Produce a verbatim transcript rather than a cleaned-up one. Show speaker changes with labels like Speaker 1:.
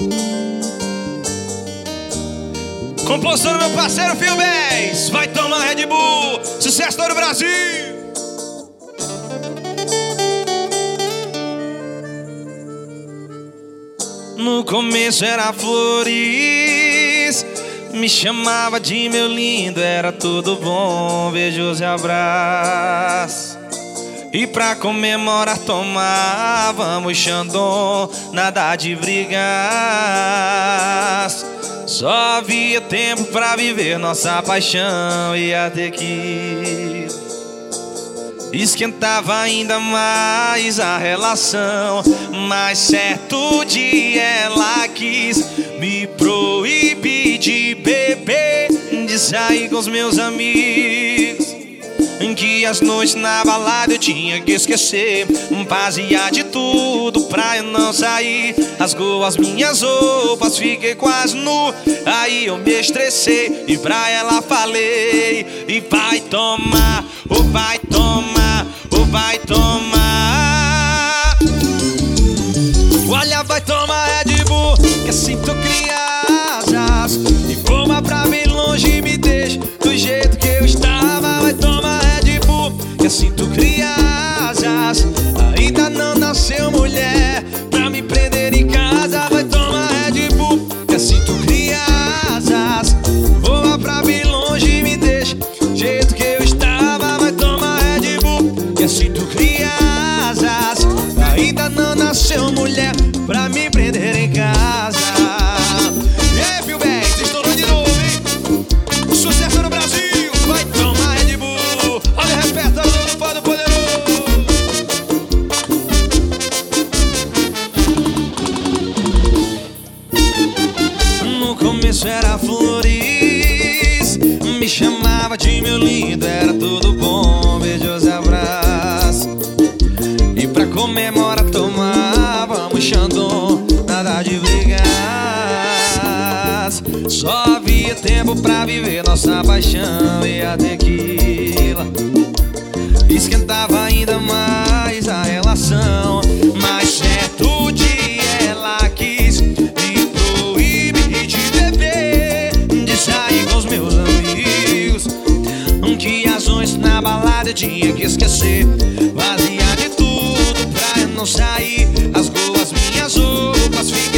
Speaker 1: Compositor meu parceiro Fio Bez, vai tomar Red Bull, sucesso todo o Brasil. No começo era flores, me chamava de meu lindo, era tudo bom, beijos e abraços. E pra comemorar tomávamos Xandão, nada de brigas. Só havia tempo pra viver nossa paixão, ia ter que esquentava ainda mais a relação. Mas certo dia ela quis me proibir de beber, de sair com os meus amigos, que as noites na balada eu tinha que esquecer. Fazia de tudo pra eu não sair, rasgou as minhas roupas, fiquei quase nu. Aí eu me estressei e pra ela falei: e vai tomar, ou vai tomar, ou vai tomar. Olha, vai tomar Red Bull, que assim tu cria asas e voa pra bem longe e me deixa do jeito que eu estava. Vai tomar Red Bull, que assim tu cria asas. Ainda não nasceu mulher pra me prender em casa. Vai tomar Red Bull, que assim tu cria asas, voa pra bem longe e me deixa do jeito que eu estava. Vai tomar Red Bull, que assim tu cria asas. Ainda não nasceu mulher pra me prender em casa. E aí, Fio Bez, estourou de novo, hein? Sucesso no Brasil, vai tomar Red Bull. Olha o repertório do Podo Poderoso. No começo era flores, me chamava de meu lindo, era tudo bom, beijos e abraços. E pra comemorar tomávamos Xandão, nada de brigas. Só havia tempo pra viver nossa paixão e a tequila esquentava ainda mais a relação. Mas certo dia ela quis me proibir de beber, de sair com os meus amigos, que as noites na balada eu tinha que esquecer. Fazia de tudo pra eu não sair, rasgou as minhas roupas, fiquei